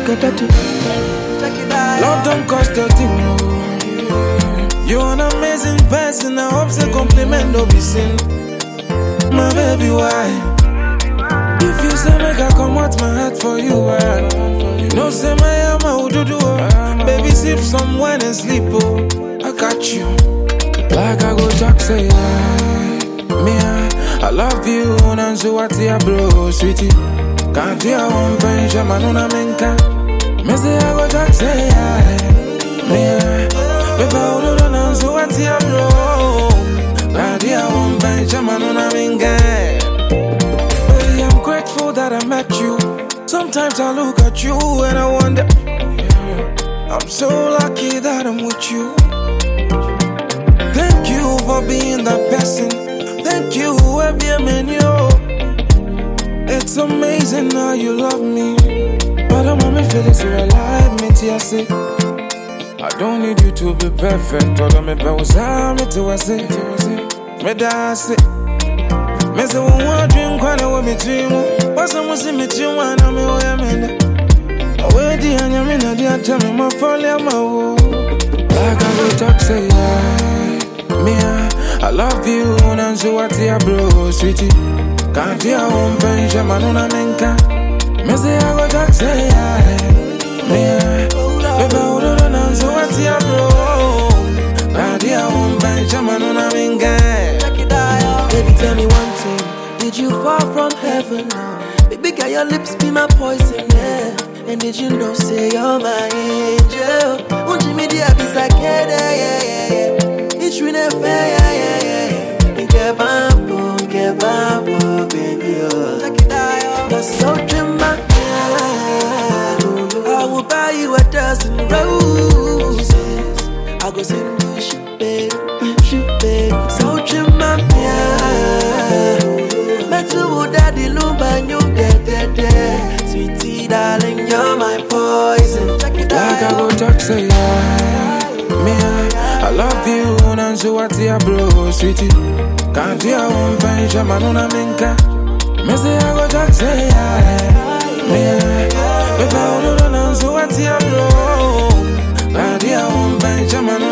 Love don't cost a thing, no. You're an amazing person. I hope say compliment don't be sin. My baby, why? If you say make I come out my heart for you, you know say my ama do. Baby, sip some wine and sleep, oh. I got you. Like I go talk say I love you, and so what ya bro, sweetie. Can't you one pension, manuna menka. Me say I go talk say baby, I so what ya bro. Can't you one pension, manuna menka. Baby, I'm grateful that I met you. Sometimes I look at you and I wonder, I'm so lucky that I'm with you. Thank you for being that person. Thank you, it's amazing how you love me. But I'm on me feeling so alive, me to say I don't need you to be perfect. All of me bows me to say me that's it. Me say one dream, quite a way me dream. What's someone see me to one, I'm away. Away the anyamina, the tell me my folly, my woe. Like I will talk, say I love you, and so what ya bro, sweetie. Can't you one pension, manuna menka. Me say I go talk, say baby, I so what ya bro. Can't you one pension, manuna menka. Baby, tell me one thing. Did you fall from heaven? Baby, girl, your lips be my poison, yeah. And did you know, say you're my angel? Won't you meet the abyss like yeah. It's really fair, yeah. Get bambo, baby, oh. That's so dramatic. I will buy you a dozen roses. I go sing you shit, baby. So dramatic. Metu daddy lumba you dead. Sweetie darling, you're my poison. Like I go talk, say I love you, and so what ya bro, sweetie. Can't you one pension, manuna menka. Me say I go talk, say baby, I so what ya bro. Can't you one pension, manuna